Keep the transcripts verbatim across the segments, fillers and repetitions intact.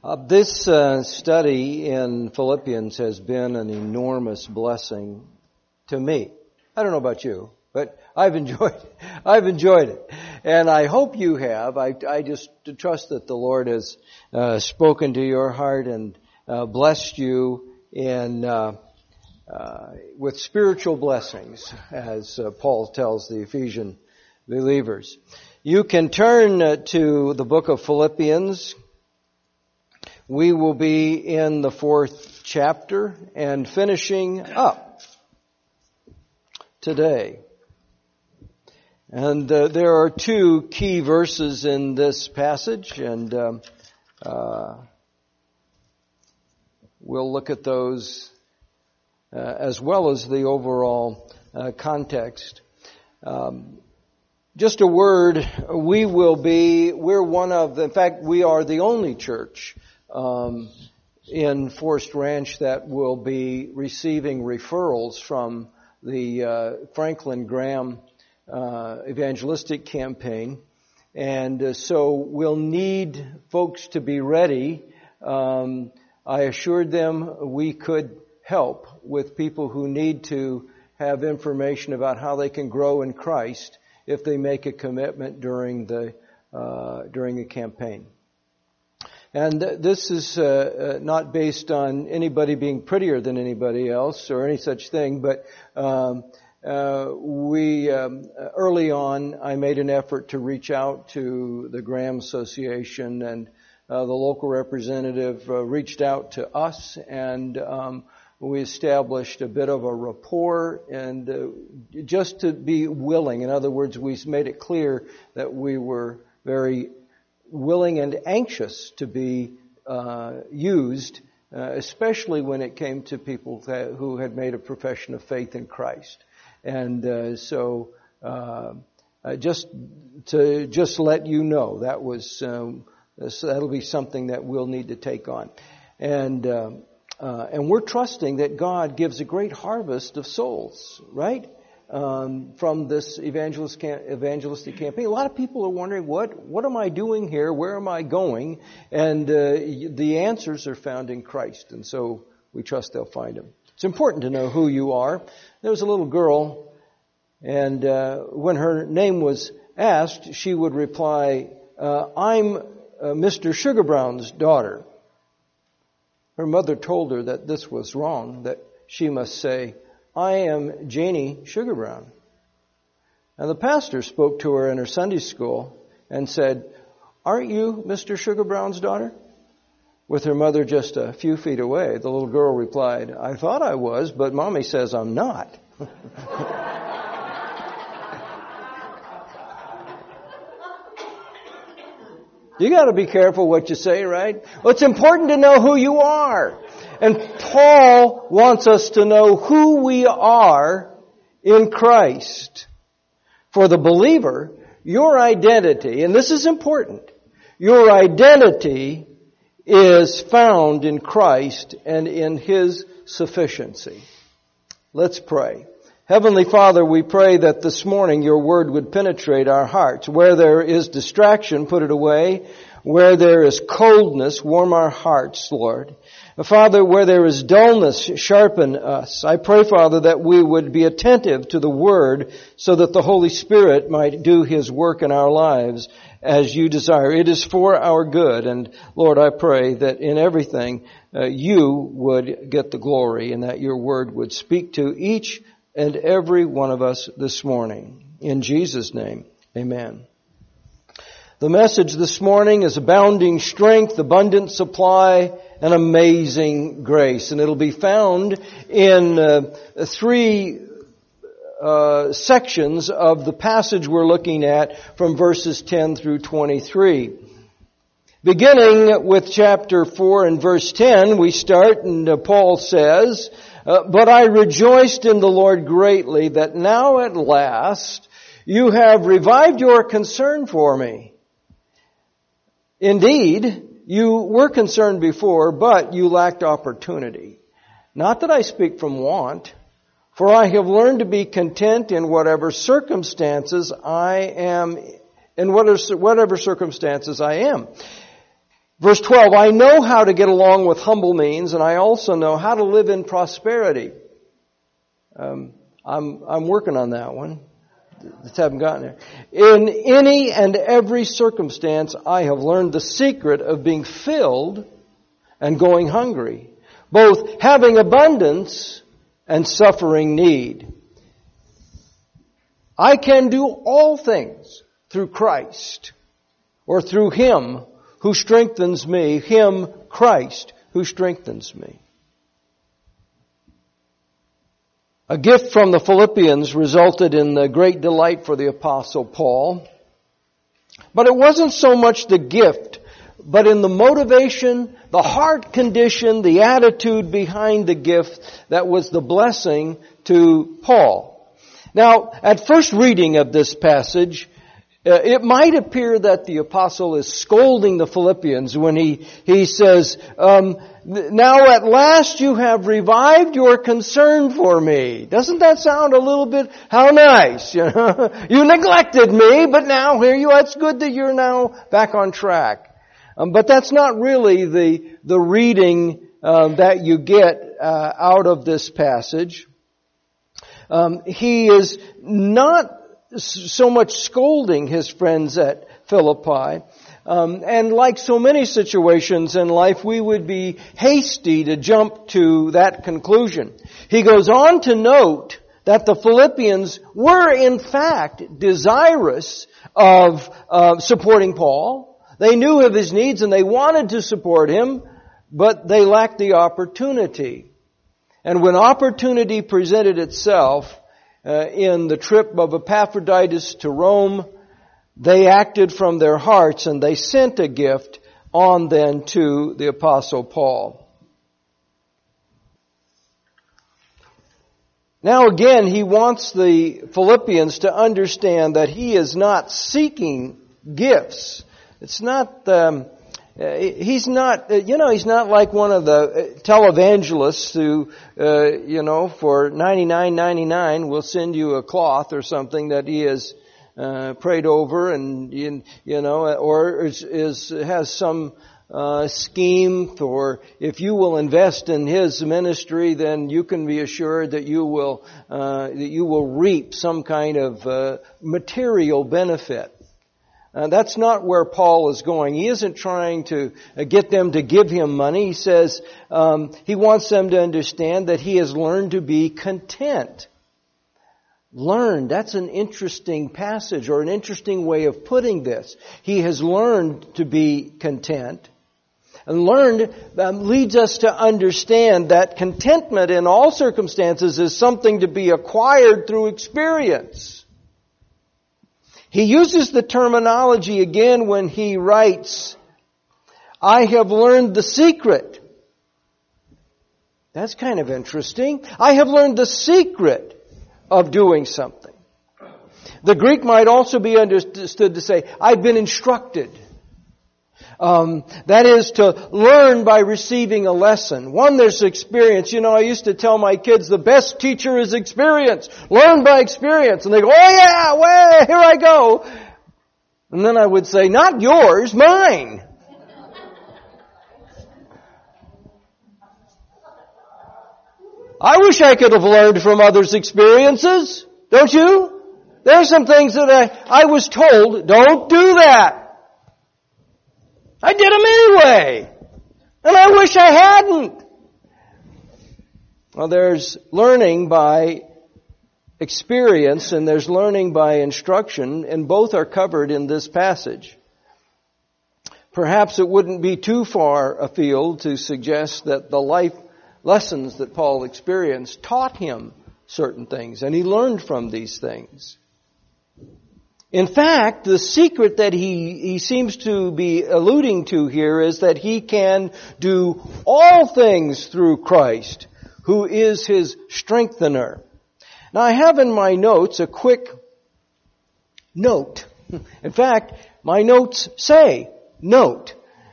Uh, this uh, study in Philippians has been an enormous blessing to me. I don't know about you, but I've enjoyed it. I've enjoyed it. And I hope you have. I, I just trust that the Lord has uh, spoken to your heart and uh, blessed you in uh, uh, with spiritual blessings, as uh, Paul tells the Ephesian believers. You can turn uh, to the book of Philippians. We will be in the fourth chapter and finishing up today. And uh, there are two key verses in this passage, and um, uh, we'll look at those uh, as well as the overall uh, context. Um, just a word, we will be, we're one of, the, in fact, we are the only church Um, in Forest Ranch that will be receiving referrals from the uh, Franklin Graham uh, evangelistic campaign. And uh, so we'll need folks to be ready. Um, I assured them we could help with people who need to have information about how they can grow in Christ if they make a commitment during the uh, during the campaign. And this is uh, not based on anybody being prettier than anybody else or any such thing, but um, uh, we um, early on I made an effort to reach out to the Graham Association, and uh, the local representative uh, reached out to us, and um, we established a bit of a rapport, and uh, just to be willing. In other words, we made it clear that we were very willing and anxious to be uh, used, uh, especially when it came to people that, who had made a profession of faith in Christ. And uh, so, uh, uh, just to just let you know, that was um, so that'll be something that we'll need to take on, and uh, uh, and we're trusting that God gives a great harvest of souls, right? Um, from this evangelist cam- evangelistic campaign. A lot of people are wondering, what what am I doing here? Where am I going? And uh, the answers are found in Christ, and so we trust they'll find them. It's important to know who you are. There was a little girl, and uh, when her name was asked, she would reply, uh, I'm uh, Mister Sugar Brown's daughter. Her mother told her that this was wrong, that she must say, I am Janie Sugar Brown. And the pastor spoke to her in her Sunday school and said, aren't you Mister Sugar Brown's daughter? With her mother just a few feet away, the little girl replied, I thought I was, but Mommy says I'm not. You got to be careful what you say, right? Well, it's important to know who you are. And Paul wants us to know who we are in Christ. For the believer, your identity, and this is important, your identity is found in Christ and in His sufficiency. Let's pray. Heavenly Father, we pray that this morning your word would penetrate our hearts. Where there is distraction, put it away. Where there is coldness, warm our hearts, Lord. Father, where there is dullness, sharpen us. I pray, Father, that we would be attentive to the Word so that the Holy Spirit might do His work in our lives as you desire. It is for our good. And Lord, I pray that in everything uh, you would get the glory and that your Word would speak to each and every one of us this morning. In Jesus' name, amen. The message this morning is abounding strength, abundant supply, and amazing grace. And it'll be found in uh, three uh, sections of the passage we're looking at from verses ten through twenty-three. Beginning with chapter four and verse ten, we start, and uh, Paul says, uh, But I rejoiced in the Lord greatly that now at last you have revived your concern for me. Indeed, you were concerned before, but you lacked opportunity. Not that I speak from want, for I have learned to be content in whatever circumstances I am, in whatever, whatever circumstances I am. Verse twelve, I know how to get along with humble means, and I also know how to live in prosperity. Um, I'm, I'm working on that one. Just haven't gotten there. In any and every circumstance, I have learned the secret of being filled and going hungry, both having abundance and suffering need. I can do all things through Christ, or through Him who strengthens me, Him, Christ, who strengthens me. A gift from the Philippians resulted in the great delight for the Apostle Paul. But it wasn't so much the gift, but in the motivation, the heart condition, the attitude behind the gift that was the blessing to Paul. Now, at first reading of this passage, Uh, it might appear that the apostle is scolding the Philippians when he, he says, um, now at last you have revived your concern for me. Doesn't that sound a little bit, how nice, you know? You neglected me, but now here you are. It's good that you're now back on track. Um, but that's not really the, the reading uh, that you get uh, out of this passage. Um, he is not so much scolding his friends at Philippi. Um, and like so many situations in life, we would be hasty to jump to that conclusion. He goes on to note that the Philippians were in fact desirous of uh, supporting Paul. They knew of his needs and they wanted to support him, but they lacked the opportunity. And when opportunity presented itself, Uh, in the trip of Epaphroditus to Rome, they acted from their hearts and they sent a gift on then to the Apostle Paul. Now again, he wants the Philippians to understand that he is not seeking gifts. It's not... Um, Uh, he's not, uh, you know, he's not like one of the televangelists who, uh, you know, for ninety-nine ninety-nine will send you a cloth or something that he has uh, prayed over, and you, you know, or is, is has some uh, scheme for if you will invest in his ministry, then you can be assured that you will uh, that you will reap some kind of uh, material benefit. Uh, that's not where Paul is going. He isn't trying to uh, get them to give him money. He says um, he wants them to understand that he has learned to be content. Learned, that's an interesting passage or an interesting way of putting this. He has learned to be content. And learned um, leads us to understand that contentment in all circumstances is something to be acquired through experience. He uses the terminology again when he writes, I have learned the secret. That's kind of interesting. I have learned the secret of doing something. The Greek might also be understood to say, I've been instructed. Um, that is to learn by receiving a lesson. One, there's experience. You know, I used to tell my kids the best teacher is experience. Learn by experience. And they go, oh yeah, well, here I go. And then I would say, not yours, mine. I wish I could have learned from others' experiences. Don't you? There are some things that I, I was told, don't do that. I did them anyway. And I wish I hadn't. Well, there's learning by experience and there's learning by instruction, and both are covered in this passage. Perhaps it wouldn't be too far afield to suggest that the life lessons that Paul experienced taught him certain things, and he learned from these things. In fact, the secret that he, he seems to be alluding to here is that he can do all things through Christ, who is his strengthener. Now, I have in my notes a quick note. In fact, my notes say note.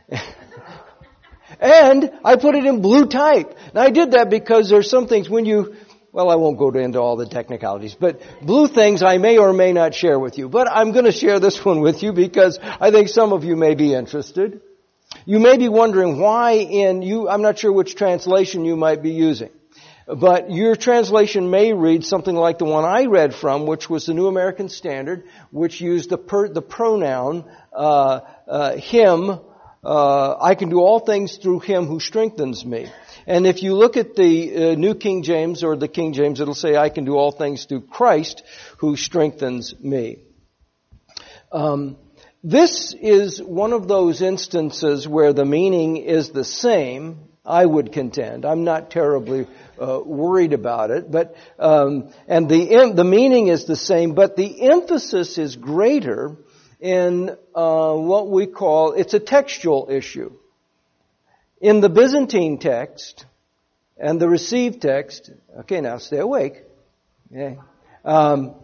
And I put it in blue type. Now, I did that because there's some things when you... Well, I won't go into all the technicalities, but blue things I may or may not share with you. But I'm going to share this one with you because I think some of you may be interested. You may be wondering why in you, I'm not sure which translation you might be using, but your translation may read something like the one I read from, which was the New American Standard, which used the per, the pronoun uh, uh, him. Uh, I can do all things through him who strengthens me. And if you look at the uh, New King James or the King James, it'll say, I can do all things through Christ who strengthens me. Um, this is one of those instances where the meaning is the same, I would contend. I'm not terribly uh, worried about it, but um, and the the meaning is the same, but the emphasis is greater in uh, what we call, it's a textual issue. In the Byzantine text and the received text, okay, now stay awake. Okay. Um,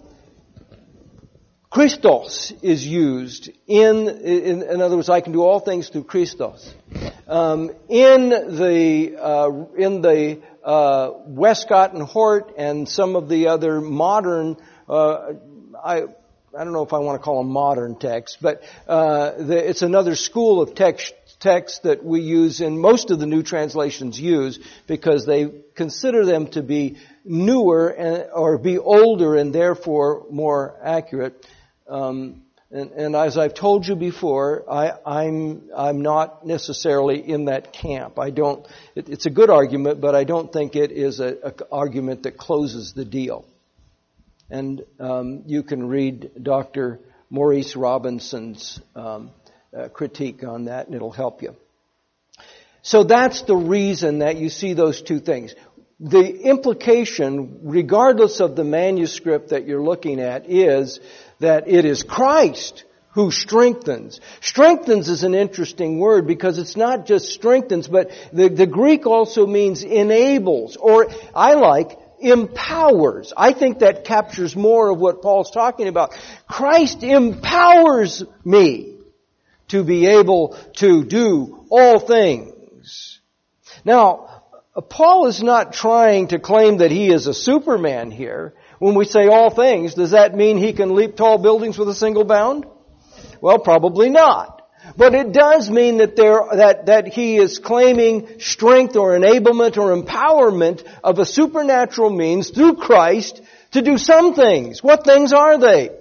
Christos is used in, in, in other words, I can do all things through Christos. Um, in the uh, in the uh, Westcott and Hort and some of the other modern, uh, I. I don't know if I want to call them modern texts, but uh, the, it's another school of text, text that we use and most of the new translations use because they consider them to be newer and, or be older and therefore more accurate. Um, and, and as I've told you before, I, I'm I'm not necessarily in that camp. I don't. It, it's a good argument, but I don't think it is an argument that closes the deal. And um, you can read Doctor Maurice Robinson's um, uh, critique on that, and it'll help you. So that's the reason that you see those two things. The implication, regardless of the manuscript that you're looking at, is that it is Christ who strengthens. Strengthens is an interesting word because it's not just strengthens, but the, the Greek also means enables, or I like empowers. I think that captures more of what Paul's talking about. Christ empowers me to be able to do all things. Now, Paul is not trying to claim that he is a Superman here. When we say all things, does that mean he can leap tall buildings with a single bound? Well, probably not. But it does mean that there, that, that he is claiming strength or enablement or empowerment of a supernatural means through Christ to do some things. What things are they?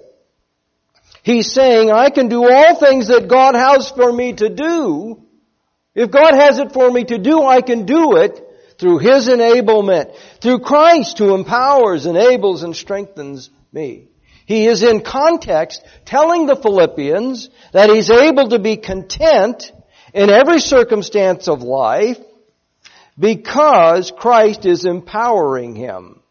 He's saying, I can do all things that God has for me to do. If God has it for me to do, I can do it through His enablement, through Christ who empowers, enables, and strengthens me. He is in context telling the Philippians that he's able to be content in every circumstance of life because Christ is empowering him.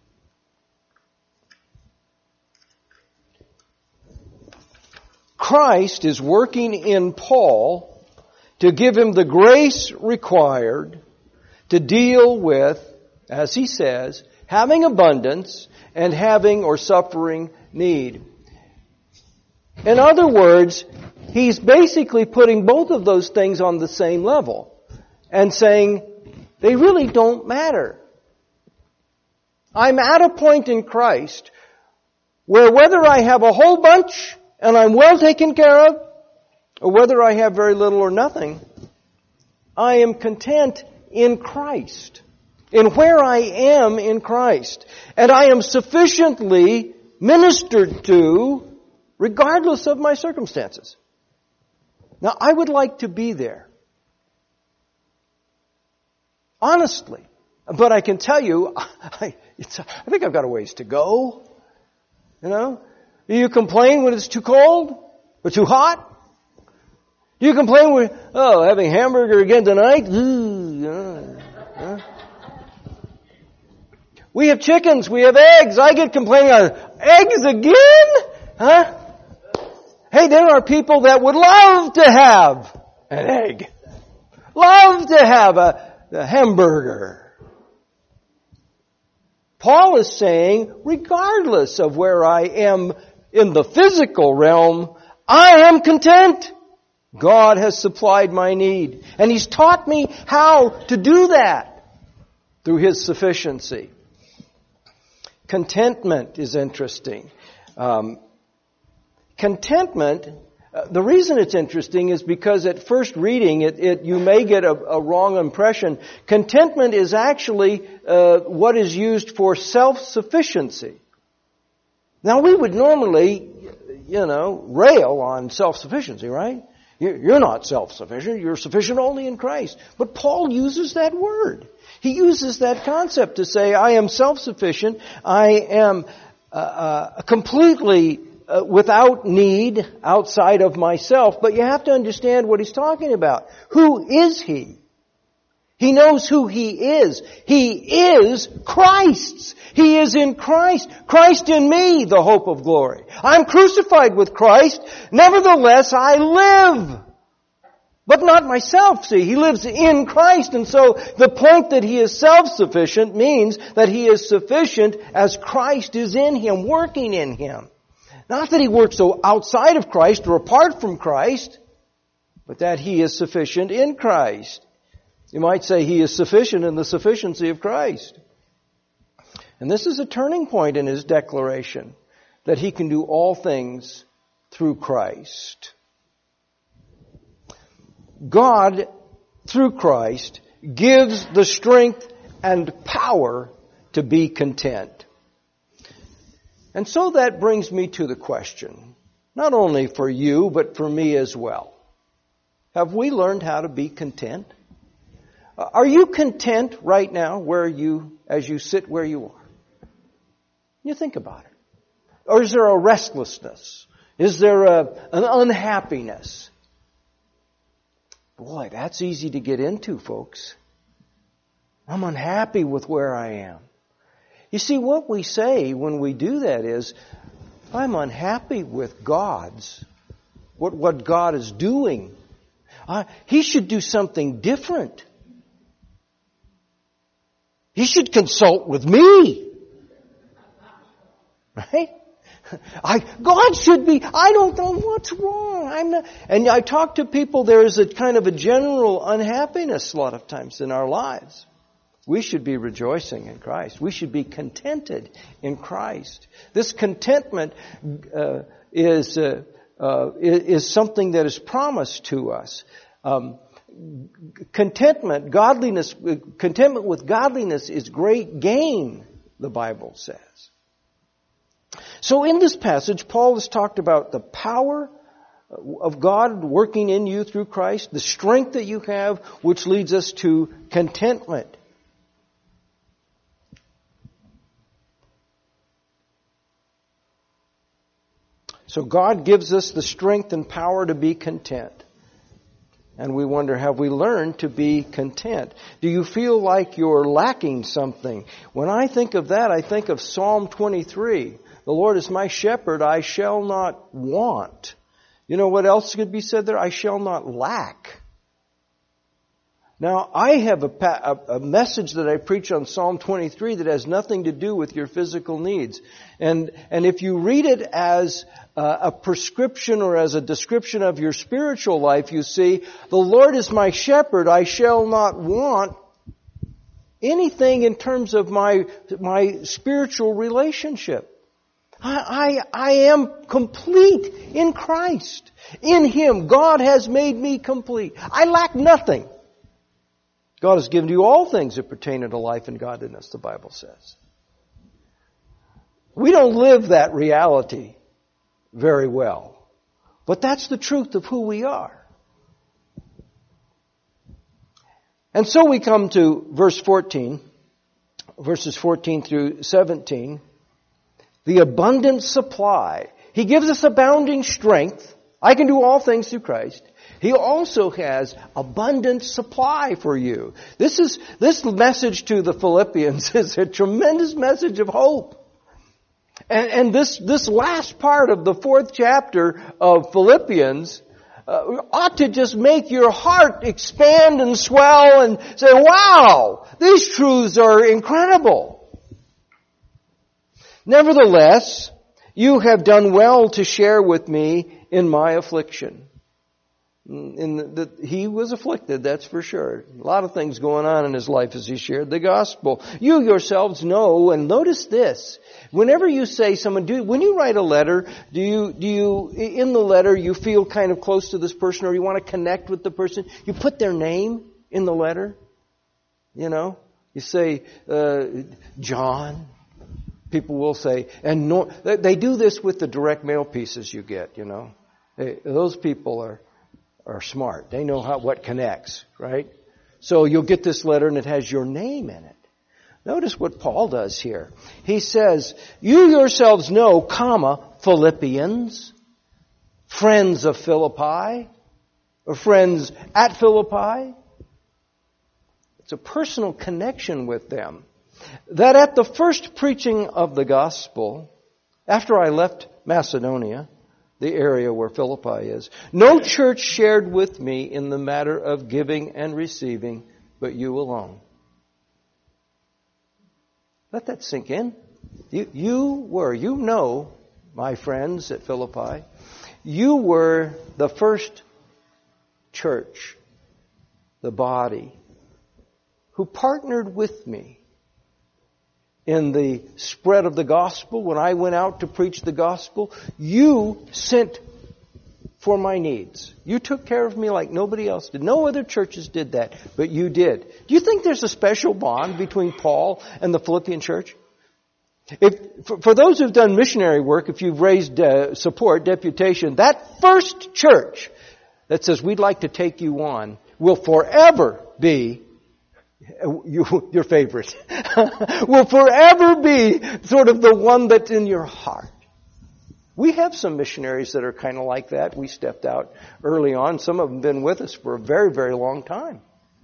Christ is working in Paul to give him the grace required to deal with, as he says, having abundance and having or suffering need. In other words, he's basically putting both of those things on the same level and saying they really don't matter. I'm at a point in Christ where whether I have a whole bunch and I'm well taken care of, or whether I have very little or nothing, I am content in Christ, in where I am in Christ. And I am sufficiently ministered to regardless of my circumstances. Now, I would like to be there. Honestly. But I can tell you, I, it's, I think I've got a ways to go. You know? Do you complain when it's too cold? Or too hot? Do you complain when, oh, having hamburger again tonight? Ooh, uh, uh. We have chickens, we have eggs. I get complaining on eggs again? Huh? Hey, there are people that would love to have an egg. Love to have a, a hamburger. Paul is saying, regardless of where I am in the physical realm, I am content. God has supplied my need. And He's taught me how to do that through His sufficiency. Contentment is interesting. Um, contentment Uh, the reason it's interesting is because at first reading, it, it you may get a, a wrong impression. Contentment is actually uh, what is used for self-sufficiency. Now, we would normally, you know, rail on self-sufficiency, right? You're not self-sufficient. You're sufficient only in Christ. But Paul uses that word. He uses that concept to say, I am self-sufficient. I am uh, uh, completely uh, without need outside of myself. But you have to understand what he's talking about. Who is he? He knows who he is. He is Christ's. He is in Christ. Christ in me, the hope of glory. I'm crucified with Christ. Nevertheless, I live. But not myself, see. He lives in Christ. And so the point that he is self-sufficient means that he is sufficient as Christ is in him, working in him. Not that he works so outside of Christ or apart from Christ, but that he is sufficient in Christ. You might say he is sufficient in the sufficiency of Christ. And this is a turning point in his declaration, that he can do all things through Christ. God, through Christ, gives the strength and power to be content. And so that brings me to the question, not only for you, but for me as well. Have we learned how to be content? Are you content right now where you, as you sit where you are? You think about it. Or is there a restlessness? Is there a, an unhappiness? Boy, that's easy to get into, folks. I'm unhappy with where I am. You see, what we say when we do that is, I'm unhappy with God's, what, what God is doing. Uh, he should do something different. He should consult with me. Right? I, God should be, I don't know what's wrong. I'm not, and I talk to people, there is a kind of a general unhappiness a lot of times in our lives. We should be rejoicing in Christ. We should be contented in Christ. This contentment uh, is, uh, uh, is something that is promised to us. Um, Contentment, godliness, contentment with godliness is great gain, the Bible says. So in this passage, Paul has talked about the power of God working in you through Christ, the strength that you have, which leads us to contentment. So God gives us the strength and power to be content. And we wonder, have we learned to be content? Do you feel like you're lacking something? When I think of that, I think of Psalm twenty-three. The Lord is my shepherd, I shall not want. You know what else could be said there? I shall not lack. Now, I have a, a message that I preach on Psalm twenty-three that has nothing to do with your physical needs. And, and if you read it as uh, a prescription or as a description of your spiritual life, you see, the Lord is my shepherd, I shall not want anything in terms of my, my spiritual relationship. I, I, I am complete in Christ. In Him, God has made me complete. I lack nothing. God has given you all things that pertain unto life and godliness, the Bible says. We don't live that reality very well. But that's the truth of who we are. And so we come to verse fourteen, verses fourteen through seventeen. The abundant supply. He gives us abounding strength. I can do all things through Christ. He also has abundant supply for you. This is, this message to the Philippians is a tremendous message of hope. And, and this, this last part of the fourth chapter of Philippians uh, ought to just make your heart expand and swell and say, wow, these truths are incredible. Nevertheless, you have done well to share with me in my affliction. In the, the, he was afflicted, that's for sure. A lot of things going on in his life as he shared the gospel. You yourselves know, and notice this. Whenever you say someone, do when you write a letter, do you do you in the letter you feel kind of close to this person, or you want to connect with the person? You put their name in the letter. You know, you say uh, John. People will say, and no, they do this with the direct mail pieces you get. You know, they, those people are. are smart. They know how what connects, right? So you'll get this letter and it has your name in it. Notice what Paul does here. He says, you yourselves know, comma, Philippians, friends of Philippi, or friends at Philippi. It's a personal connection with them. That at the first preaching of the gospel, after I left Macedonia, the area where Philippi is, no church shared with me in the matter of giving and receiving, but you alone. Let that sink in. You, you were, you know, my friends at Philippi, you were the first church, the body, who partnered with me in the spread of the gospel. When I went out to preach the gospel, you sent for my needs. You took care of me like nobody else did. No other churches did that, but you did. Do you think there's a special bond between Paul and the Philippian church? If, for, for those who've done missionary work, if you've raised uh, support, deputation, that first church that says we'd like to take you on will forever be You, your favorite, will forever be sort of the one that's in your heart. We have some missionaries that are kind of like that. We stepped out early on. Some of them have been with us for a very, very long time.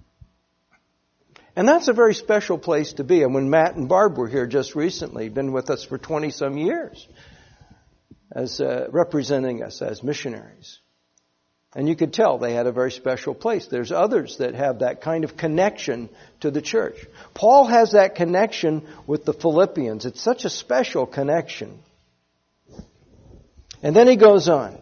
And that's a very special place to be. And when Matt and Barb were here just recently, been with us for twenty-some years, as uh, representing us as missionaries. And you could tell they had a very special place. There's others that have that kind of connection to the church. Paul has that connection with the Philippians. It's such a special connection. And then he goes on.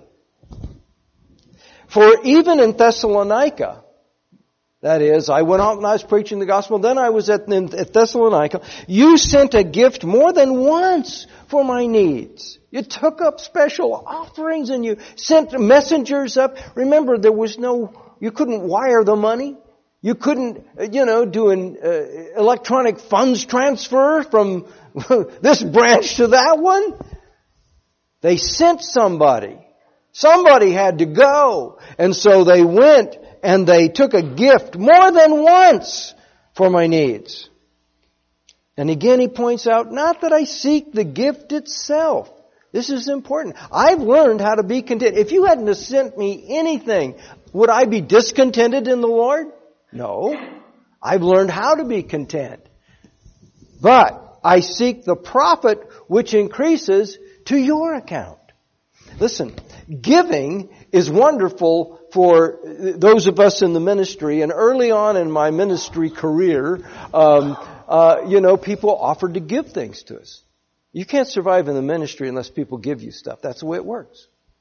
For even in Thessalonica, that is, I went out and I was preaching the gospel, then I was at, in, at Thessalonica, you sent a gift more than once for my needs. You took up special offerings and you sent messengers up. Remember, there was no, you couldn't wire the money. You couldn't, you know, do an uh, electronic funds transfer from this branch to that one. They sent somebody. Somebody had to go. And so they went and they took a gift more than once for my needs. And again he points out, not that I seek the gift itself. This is important. I've learned how to be content. If you hadn't sent me anything, would I be discontented in the Lord? No. I've learned how to be content. But I seek the profit which increases to your account. Listen, giving is wonderful for those of us in the ministry. And early on in my ministry career, um, uh, you know, people offered to give things to us. You can't survive in the ministry unless people give you stuff. That's the way it works.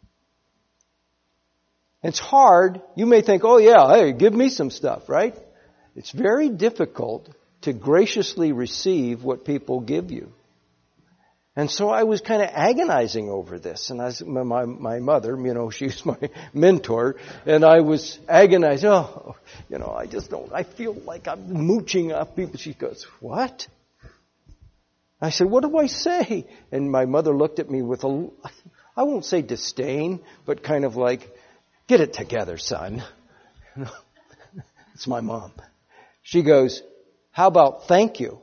It's hard. You may think, oh yeah, hey, give me some stuff, right? It's very difficult to graciously receive what people give you. And so I was kind of agonizing over this. And I, my, my mother, you know, she's my mentor. And I was agonizing. Oh, you know, I just don't, I feel like I'm mooching off people. She goes, what? I said, what do I say? And my mother looked at me with a, I won't say disdain, but kind of like, get it together, son. It's my mom. She goes, how about thank you?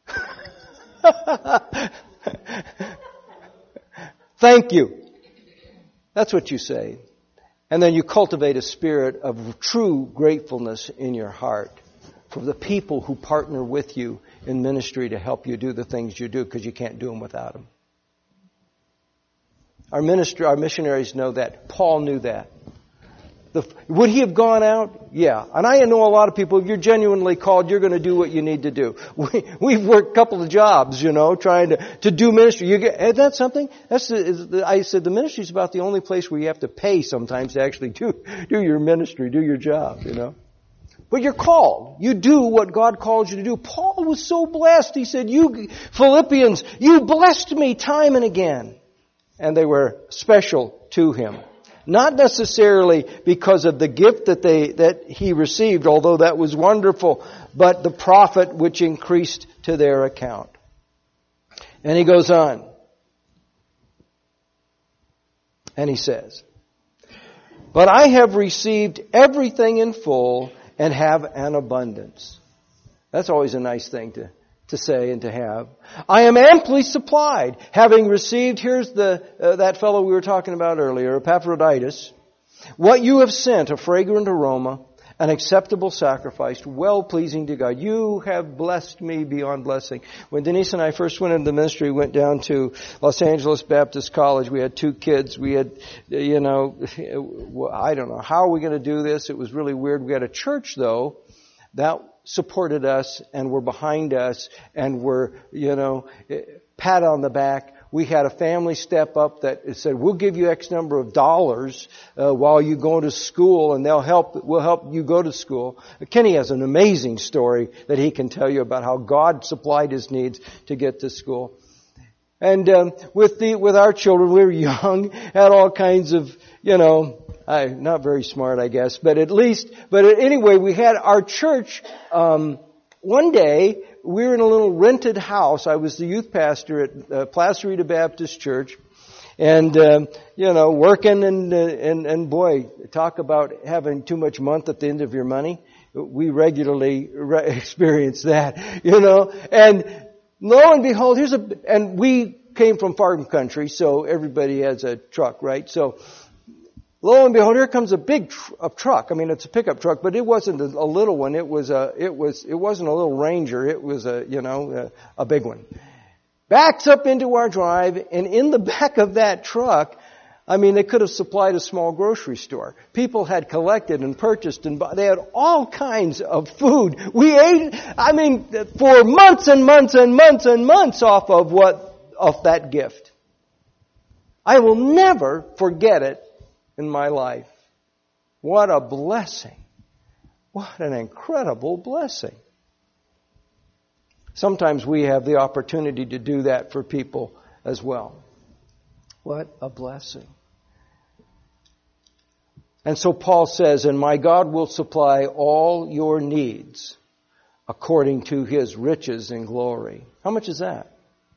Thank you. That's what you say. And then you cultivate a spirit of true gratefulness in your heart for the people who partner with you in ministry to help you do the things you do, because you can't do them without them. Our ministry, our missionaries know that. Paul knew that. The, would he have gone out? Yeah. And I know a lot of people, if you're genuinely called, you're going to do what you need to do. We, we've worked a couple of jobs, you know, trying to, to do ministry. You get, isn't that something? That's the, I said the ministry is about the only place where you have to pay sometimes to actually do, do your ministry, do your job, you know. But you're called. You do what God calls you to do. Paul was so blessed. He said, you Philippians, you blessed me time and again. And they were special to him. Not necessarily because of the gift that they, that he received, although that was wonderful, but the profit which increased to their account. And he goes on. And he says, but I have received everything in full and have an abundance. That's always a nice thing to, to say and to have. I am amply supplied, having received, here's the uh, that fellow we were talking about earlier, Epaphroditus, what you have sent, a fragrant aroma, an acceptable sacrifice, well-pleasing to God. You have blessed me beyond blessing. When Denise and I first went into the ministry, we went down to Los Angeles Baptist College. We had two kids. We had, you know, I don't know, how are we going to do this? It was really weird. We had a church, though, that supported us and were behind us and were, you know, pat on the back. We had a family step up that said, we'll give you X number of dollars uh, while you go to school, and they'll help, we'll help you go to school. Kenny has an amazing story that he can tell you about how God supplied his needs to get to school. And um, with the with our children, we were young, had all kinds of, you know, I, not very smart, I guess, but at least, but anyway, we had our church, um, one day, we were in a little rented house. I was the youth pastor at uh, Placerita Baptist Church. And, um, you know, working and, uh, and, and boy, talk about having too much month at the end of your money. We regularly re- experience that, you know. And lo and behold, here's a, and we came from farm country, so everybody has a truck, right? So, lo and behold, here comes a big tr- a truck. I mean, it's a pickup truck, but it wasn't a, a little one. It was a, it was, it wasn't a little Ranger. It was a, you know, a, a big one. Backs up into our drive, and in the back of that truck, I mean, they could have supplied a small grocery store. People had collected and purchased, and they had all kinds of food. We ate, I mean, for months and months and months and months off of what, off that gift. I will never forget it in my life. What a blessing. What an incredible blessing. Sometimes we have the opportunity to do that for people as well. What a blessing. And so Paul says, and my God will supply all your needs according to his riches in glory. How much is that?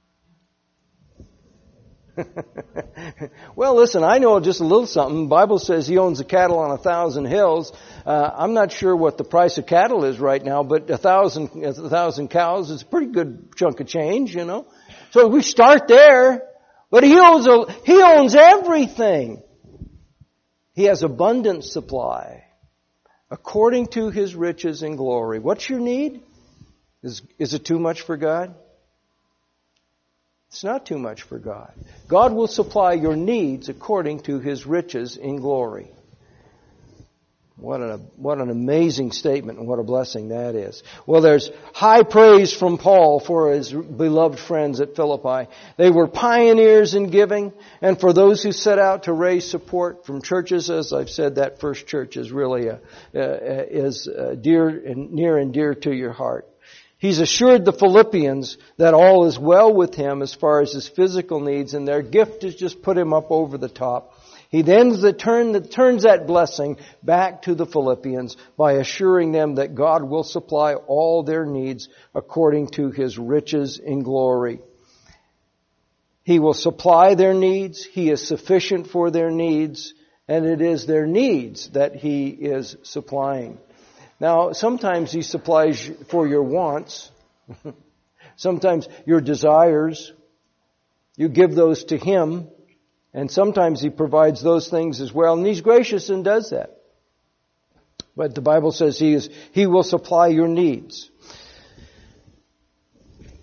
Well, listen, I know just a little something. The Bible says he owns the cattle on a thousand hills. Uh, I'm not sure what the price of cattle is right now, but a thousand, a thousand cows is a pretty good chunk of change, you know. So we start there, but he owns, a, he owns everything. He has abundant supply according to his riches and glory. What's your need? Is, is it too much for God? It's not too much for God. God will supply your needs according to his riches in glory. What an, what an amazing statement and what a blessing that is. Well, there's high praise from Paul for his beloved friends at Philippi. They were pioneers in giving, and for those who set out to raise support from churches, as I've said, that first church is really a, uh, is uh, dear and near and dear to your heart. He's assured the Philippians that all is well with him as far as his physical needs, and their gift has just put him up over the top. He then the turn, the, turns that blessing back to the Philippians by assuring them that God will supply all their needs according to his riches in glory. He will supply their needs. He is sufficient for their needs, and it is their needs that he is supplying. Now, sometimes he supplies for your wants. Sometimes your desires. You give those to him. And sometimes he provides those things as well. And he's gracious and does that. But the Bible says he is, he will supply your needs.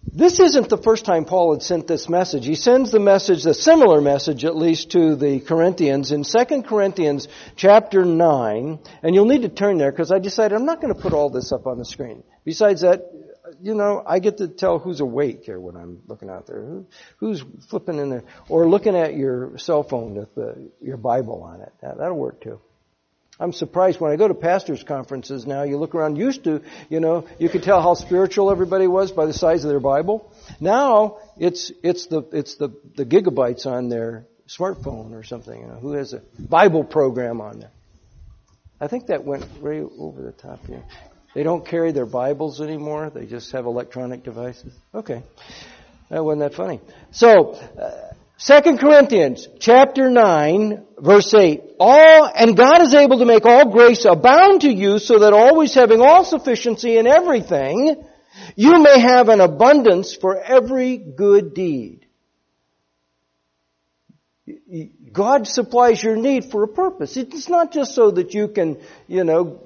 This isn't the first time Paul had sent this message. He sends the message, a similar message at least, to the Corinthians in Second Corinthians chapter nine. And you'll need to turn there because I decided I'm not going to put all this up on the screen. Besides that, you know, I get to tell who's awake here when I'm looking out there. Who, who's flipping in there? Or looking at your cell phone with the, your Bible on it. That, that'll work too. I'm surprised when I go to pastors' conferences now, you look around, used to, you know, you could tell how spiritual everybody was by the size of their Bible. Now, it's, it's the, it's the, the gigabytes on their smartphone or something, you know, who has a Bible program on there. I think that went way over the top here. They don't carry their Bibles anymore. They just have electronic devices. Okay. That wasn't that funny. So, uh, Second Corinthians chapter nine, verse eight. All, and God is able to make all grace abound to you so that always having all sufficiency in everything, you may have an abundance for every good deed. God supplies your need for a purpose. It's not just so that you can, you know,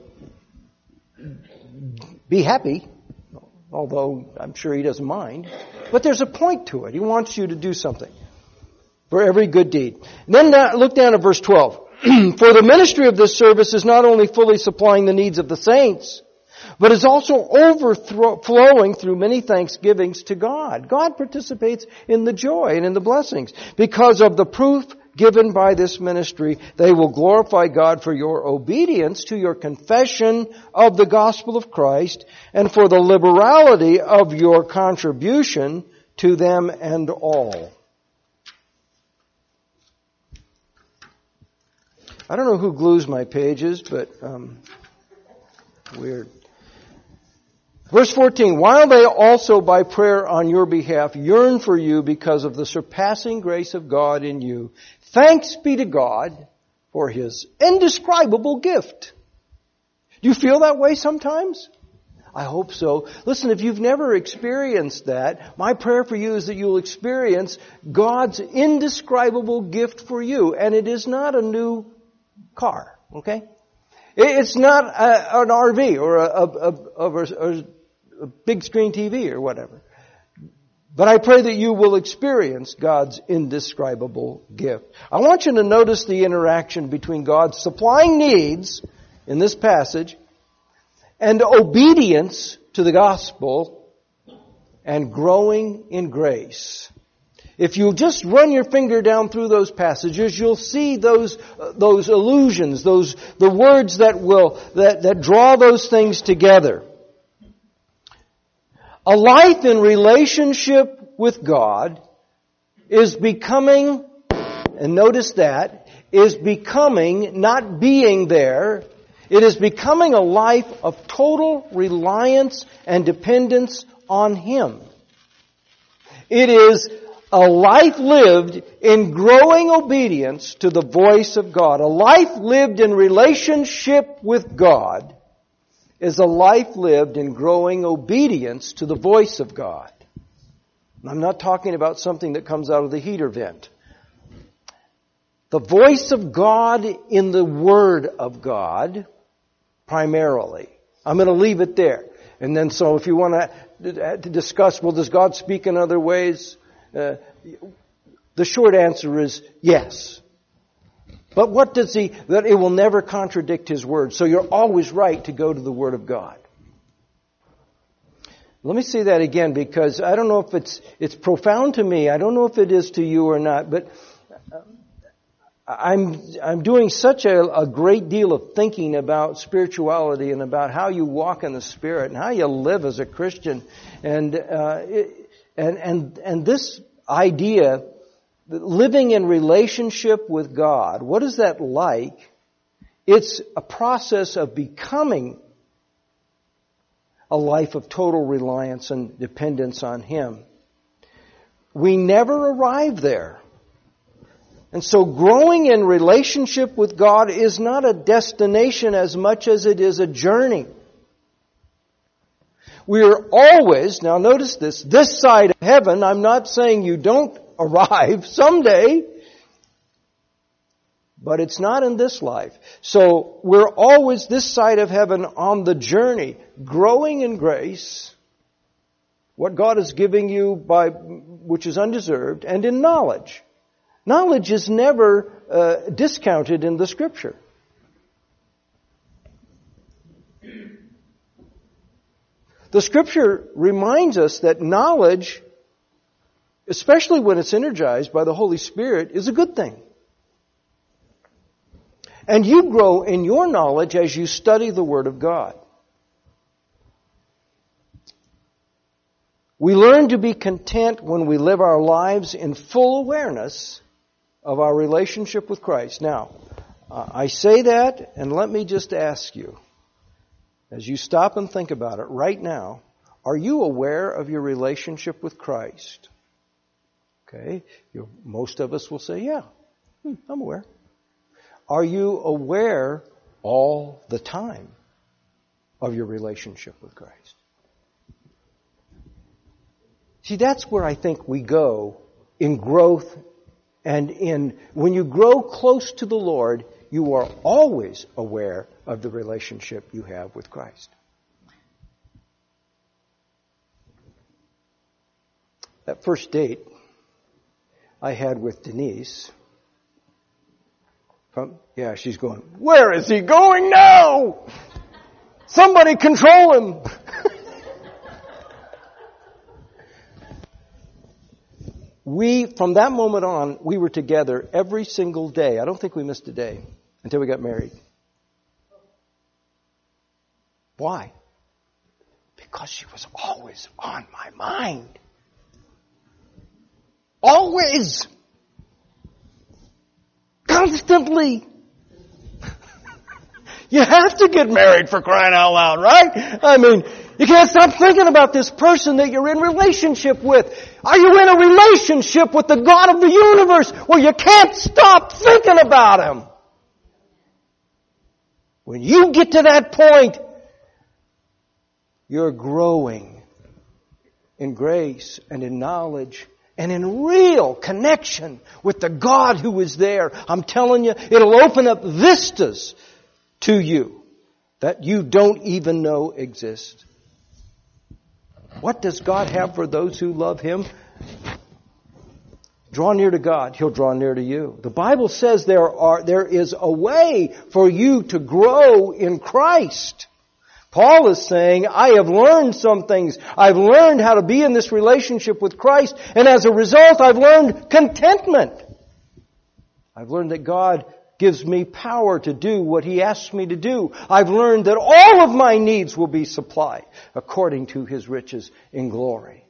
be happy, although I'm sure He doesn't mind. But there's a point to it. He wants you to do something. For every good deed. And then now, look down at verse twelve. For the ministry of this service is not only fully supplying the needs of the saints, but is also overflowing through many thanksgivings to God. God participates in the joy and in the blessings. Because of the proof given by this ministry, they will glorify God for your obedience to your confession of the gospel of Christ and for the liberality of your contribution to them and all. I don't know who glues my pages, but um, weird. Verse fourteen, while they also by prayer on your behalf yearn for you because of the surpassing grace of God in you, thanks be to God for His indescribable gift. Do you feel that way sometimes? I hope so. Listen, if you've never experienced that, my prayer for you is that you'll experience God's indescribable gift for you. And it is not a new car, okay? It's not a, an R V or a, a, a, a, a big screen T V or whatever. But I pray that you will experience God's indescribable gift. I want you to notice the interaction between God's supplying needs in this passage and obedience to the gospel and growing in grace. If you just run your finger down through those passages, you'll see those uh, those allusions, those the words that will that, that draw those things together. A life in relationship with God is becoming, and notice that, is becoming, not being there, it is becoming a life of total reliance and dependence on Him. It is a life lived in growing obedience to the voice of God. A life lived in relationship with God is a life lived in growing obedience to the voice of God. I'm not talking about something that comes out of the heater vent. The voice of God in the Word of God, primarily. I'm going to leave it there. And then so if you want to, to discuss, well, does God speak in other ways? Uh, the short answer is yes. But what does He, that it will never contradict His Word. So you're always right to go to the Word of God. Let me say that again because I don't know if it's, it's profound to me. I don't know if it is to you or not, but I'm, I'm doing such a, a great deal of thinking about spirituality and about how you walk in the Spirit and how you live as a Christian. And, uh, it, And, and, and this idea, living in relationship with God, what is that like? It's a process of becoming a life of total reliance and dependence on Him. We never arrive there. And so growing in relationship with God is not a destination as much as it is a journey. We are always, now notice this, this side of heaven, I'm not saying you don't arrive someday, but it's not in this life. So we're always this side of heaven on the journey, growing in grace, what God is giving you by, which is undeserved, and in knowledge. Knowledge is never uh, discounted in the Scripture. The Scripture reminds us that knowledge, especially when it's energized by the Holy Spirit, is a good thing. And you grow in your knowledge as you study the Word of God. We learn to be content when we live our lives in full awareness of our relationship with Christ. Now, uh, I say that, and let me just ask you, as you stop and think about it right now, are you aware of your relationship with Christ? Okay, you, most of us will say, yeah, hmm, I'm aware. Are you aware all the time of your relationship with Christ? See, that's where I think we go in growth and in, when you grow close to the Lord, you are always aware of the relationship you have with Christ. That first date I had with Denise, from, yeah, she's going, where is he going now? Somebody control him. We, from that moment on, we were together every single day. I don't think we missed a day until we got married. Why? Because she was always on my mind. Always. Constantly. You have to get married, for crying out loud, right? I mean, you can't stop thinking about this person that you're in relationship with. Are you in a relationship with the God of the universe where you can't stop thinking about Him? When you get to that point, you're growing in grace and in knowledge and in real connection with the God who is there. I'm telling you, it'll open up vistas to you that you don't even know exist. What does God have for those who love Him? Draw near to God, He'll draw near to you. The Bible says there are there is a way for you to grow in Christ. Paul is saying, I have learned some things. I've learned how to be in this relationship with Christ, and as a result, I've learned contentment. I've learned that God gives me power to do what He asks me to do. I've learned that all of my needs will be supplied according to His riches in glory.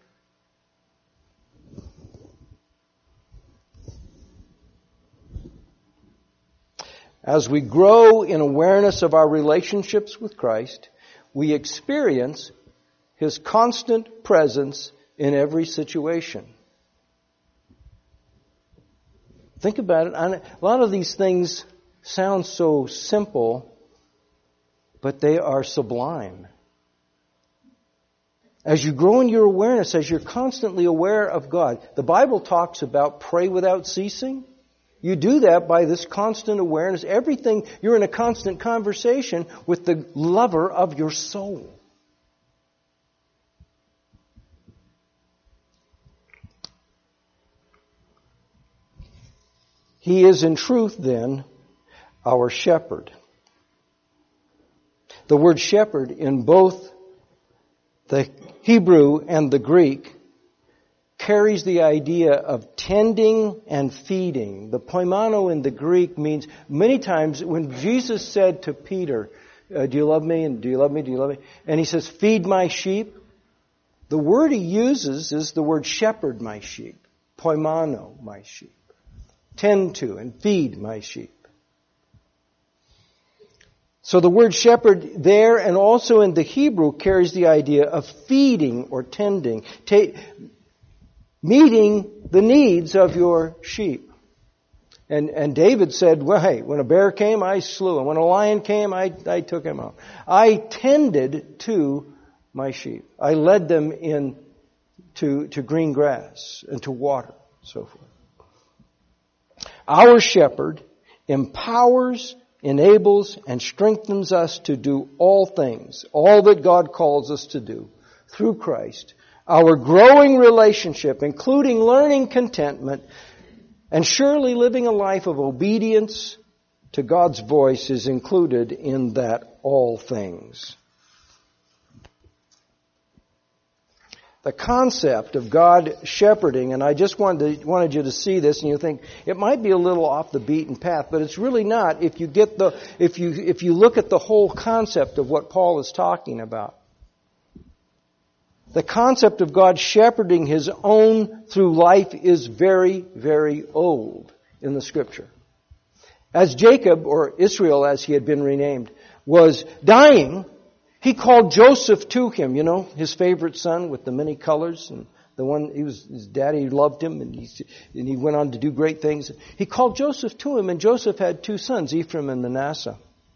As we grow in awareness of our relationships with Christ, we experience His constant presence in every situation. Think about it. A lot of these things sound so simple, but they are sublime. As you grow in your awareness, as you're constantly aware of God, the Bible talks about pray without ceasing. You do that by this constant awareness. Everything, you're in a constant conversation with the lover of your soul. He is in truth, then, our shepherd. The word shepherd in both the Hebrew and the Greek carries the idea of tending and feeding. The poimano in the Greek means, many times when Jesus said to Peter, uh, do you love me? And do you love me? Do you love me? And he says, feed my sheep. The word he uses is the word shepherd my sheep. Poimano, my sheep. Tend to and feed my sheep. So the word shepherd there and also in the Hebrew carries the idea of feeding or tending. Ta- meeting the needs of your sheep. And and David said, well, hey, when a bear came, I slew him. When a lion came, I, I took him out. I tended to my sheep. I led them in to, to green grass and to water, so forth. Our shepherd empowers, enables, and strengthens us to do all things, all that God calls us to do, through Christ, Our growing relationship, including learning contentment, and surely living a life of obedience to God's voice is included in that all things. The concept of God shepherding, and I just wanted, to, wanted you to see this, and you think it might be a little off the beaten path, but it's really not if you get the if you if you look at the whole concept of what Paul is talking about. The concept of God shepherding His own through life is very, very old in the Scripture. As Jacob, or Israel as he had been renamed, was dying, he called Joseph to him, you know, his favorite son with the many colors, and the one, he was, his daddy loved him, and he, and he went on to do great things. He called Joseph to him, and Joseph had two sons, Ephraim and Manasseh.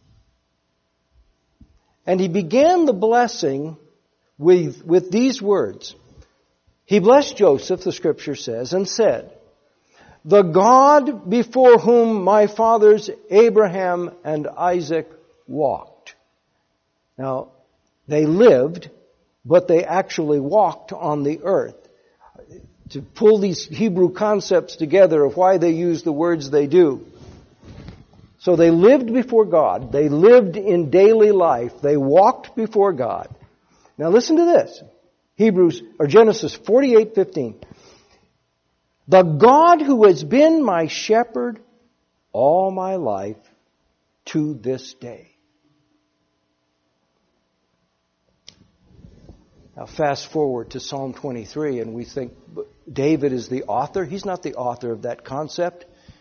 And he began the blessing with, with these words. He blessed Joseph, the Scripture says, and said, "The God before whom my fathers Abraham and Isaac walked." Now, they lived, but they actually walked on the earth. To pull these Hebrew concepts together of why they use the words they do. So they lived before God. They lived in daily life. They walked before God. Now listen to this. Hebrews, or Genesis forty-eight fifteen. "The God who has been my shepherd all my life to this day." Now fast forward to Psalm twenty-three and we think David is the author. He's not the author of that concept.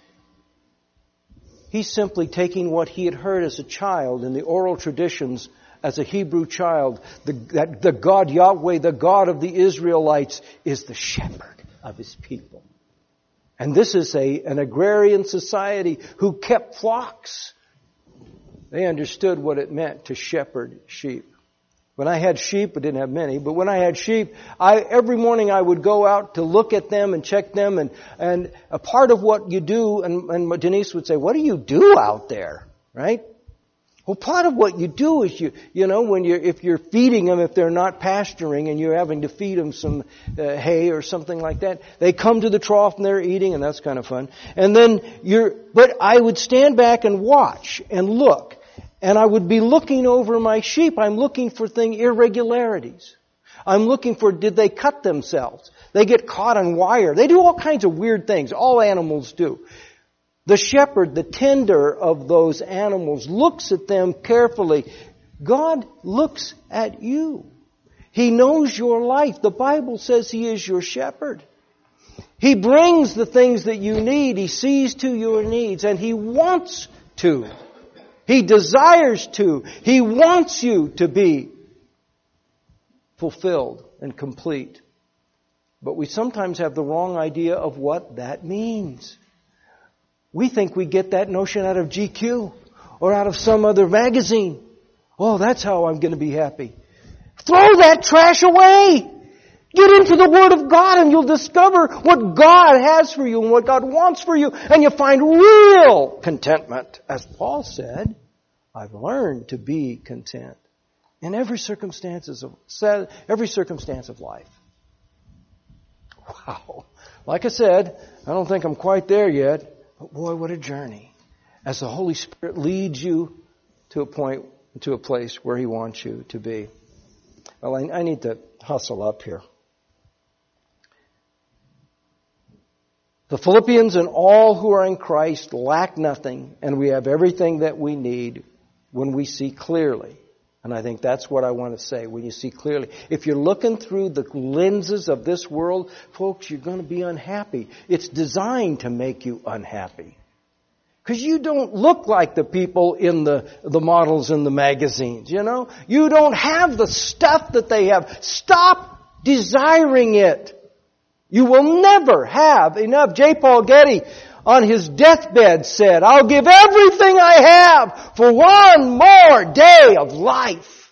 He's simply taking what he had heard as a child in the oral traditions as a Hebrew child. The, that the God Yahweh, the God of the Israelites, is the shepherd of His people. And this is a, an agrarian society who kept flocks. They understood what it meant to shepherd sheep. When I had sheep, I didn't have many, but when I had sheep, I, every morning I would go out to look at them and check them. And, and a part of what you do, and, and Denise would say, "What do you do out there?" Right? Well, part of what you do is you, you know, when you're, if you're feeding them, if they're not pasturing and you're having to feed them some uh, hay or something like that, they come to the trough and they're eating, and that's kind of fun. And then you're, but I would stand back and watch and look. And I would be looking over my sheep. I'm looking for thing irregularities. I'm looking for, did they cut themselves? They get caught on wire. They do all kinds of weird things. All animals do. The shepherd, the tender of those animals, looks at them carefully. God looks at you. He knows your life. The Bible says He is your shepherd. He brings the things that you need. He sees to your needs, and He wants to. He desires to. He wants you to be fulfilled and complete. But we sometimes have the wrong idea of what that means. We think we get that notion out of G Q or out of some other magazine. Oh, that's how I'm going to be happy. Throw that trash away. Get into the Word of God and you'll discover what God has for you and what God wants for you. And you find real contentment. As Paul said, "I've learned to be content in every circumstances of, every circumstance of life." Wow. Like I said, I don't think I'm quite there yet. But boy, what a journey. As the Holy Spirit leads you to a point, to a place where He wants you to be. Well, I, I need to hustle up here. The Philippians and all who are in Christ lack nothing, and we have everything that we need when we see clearly. And I think that's what I want to say, when you see clearly. If you're looking through the lenses of this world, folks, you're going to be unhappy. It's designed to make you unhappy. Because you don't look like the people in the, the models in the magazines, you know? You don't have the stuff that they have. Stop desiring it. You will never have enough. J. Paul Getty, on his deathbed, said, "I'll give everything I have for one more day of life."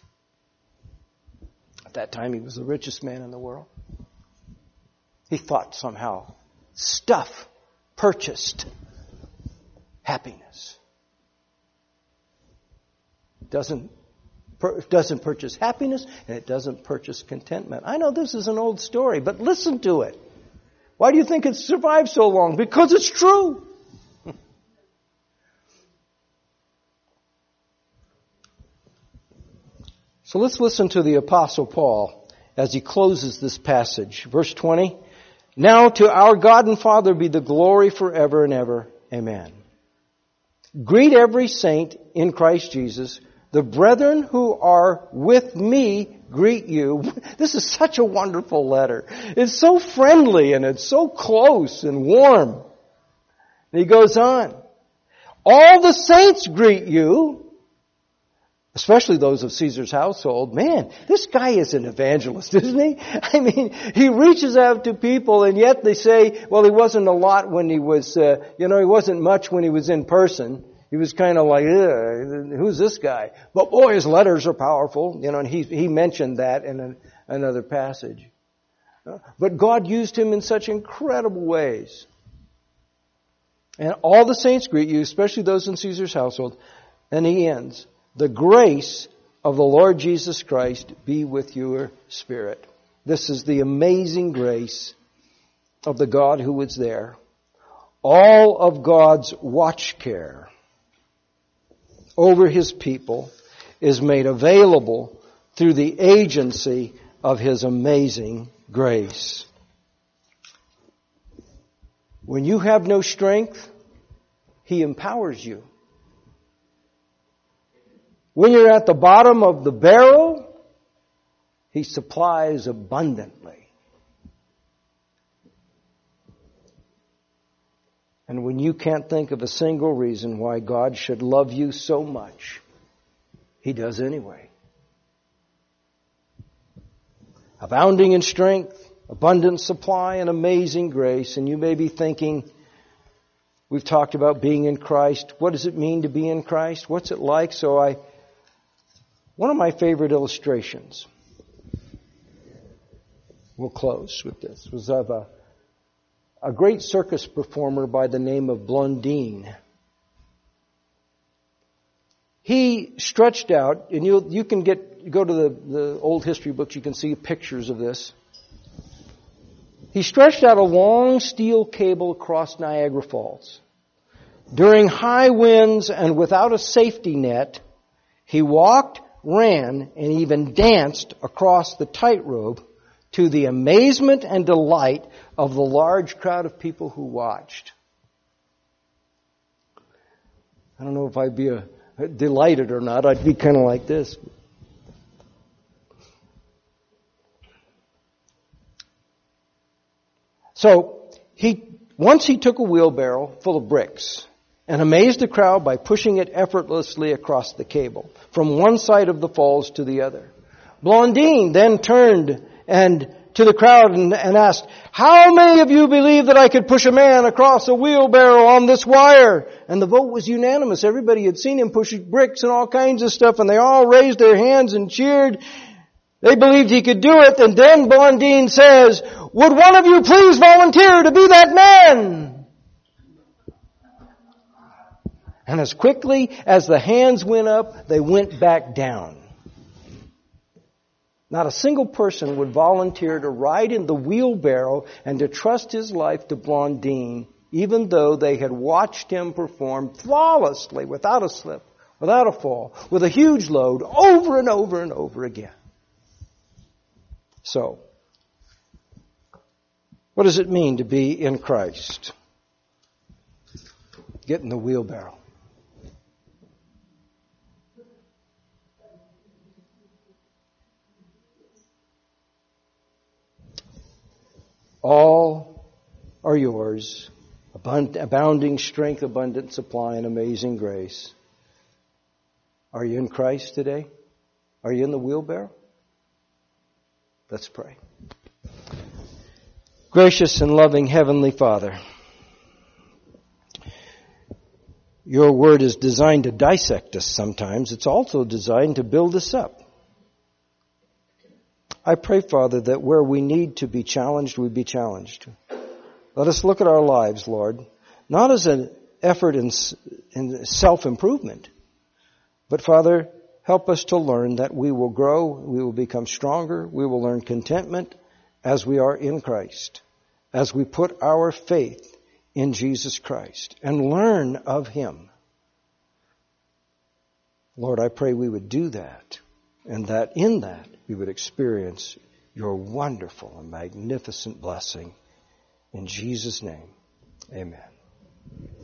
At that time, he was the richest man in the world. He thought somehow stuff purchased happiness. Doesn't It doesn't purchase happiness, and it doesn't purchase contentment. I know this is an old story, but listen to it. Why do you think it's survived so long? Because it's true. So let's listen to the Apostle Paul as he closes this passage. Verse twenty, now to our God and Father be the glory forever and ever. Amen. Greet every saint in Christ Jesus. The brethren who are with me greet you. This is such a wonderful letter. It's so friendly and it's so close and warm. And he goes on. All the saints greet you. Especially those of Caesar's household. Man, this guy is an evangelist, isn't he? I mean, he reaches out to people, and yet they say, well, he wasn't a lot when he was, uh, you know, he wasn't much when he was in person. He was kind of like, who's this guy? But boy, his letters are powerful. You know, and he, he mentioned that in an, another passage. But God used him in such incredible ways. And all the saints greet you, especially those in Caesar's household. And he ends. The grace of the Lord Jesus Christ be with your spirit. This is the amazing grace of the God who is there. All of God's watch care over His people is made available through the agency of His amazing grace. When you have no strength, He empowers you. When you're at the bottom of the barrel, He supplies abundantly. And when you can't think of a single reason why God should love you so much, He does anyway. Abounding in strength, abundant supply, and amazing grace. And you may be thinking, we've talked about being in Christ. What does it mean to be in Christ? What's it like? So I... One of my favorite illustrations, we'll close with this, was of a, a great circus performer by the name of Blondin. He stretched out, and you you can get go to the, the old history books, you can see pictures of this. He stretched out a long steel cable across Niagara Falls. During high winds and without a safety net, he walked, ran, and even danced across the tightrope to the amazement and delight of the large crowd of people who watched. I don't know if I'd be a, delighted or not. I'd be kind of like this. So, he once he took a wheelbarrow full of bricks and amazed the crowd by pushing it effortlessly across the cable, from one side of the falls to the other. Blondin then turned and to the crowd and, and asked, how many of you believe that I could push a man across a wheelbarrow on this wire? And the vote was unanimous. Everybody had seen him push bricks and all kinds of stuff, and they all raised their hands and cheered. They believed he could do it. And then Blondin says, would one of you please volunteer to be that man? And as quickly as the hands went up, they went back down. Not a single person would volunteer to ride in the wheelbarrow and to trust his life to Blondin, even though they had watched him perform flawlessly, without a slip, without a fall, with a huge load, over and over and over again. So, what does it mean to be in Christ? Get in the wheelbarrow. All are yours, abounding strength, abundant supply, and amazing grace. Are you in Christ today? Are you in the wheelbarrow? Let's pray. Gracious and loving Heavenly Father, your word is designed to dissect us sometimes. It's also designed to build us up. I pray, Father, that where we need to be challenged, we be challenged. Let us look at our lives, Lord, not as an effort in, in self-improvement, but, Father, help us to learn that we will grow, we will become stronger, we will learn contentment as we are in Christ, as we put our faith in Jesus Christ and learn of Him. Lord, I pray we would do that, and that in that we would experience your wonderful and magnificent blessing. In Jesus' name, amen.